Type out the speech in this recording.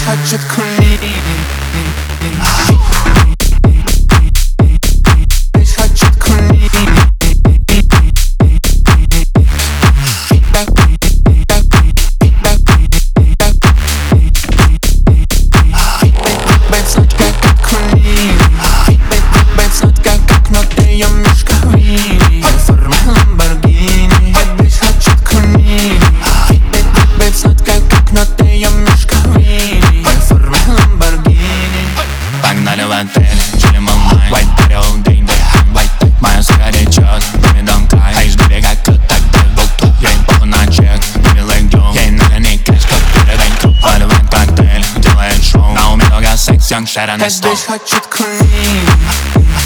хочет крылья. Bitch хочет крылья. Погнали в отель, чилим онлайн. White body all day, day. Моя сука течет, мы дом край. А из берега так был тут. Я им похуй на чек, не легдем. Я им надо не кэш, как передань круг. Валиваем коктейль, делает шоу. На уме много секс, young Sharon и Stone. Bitch хочет крылья.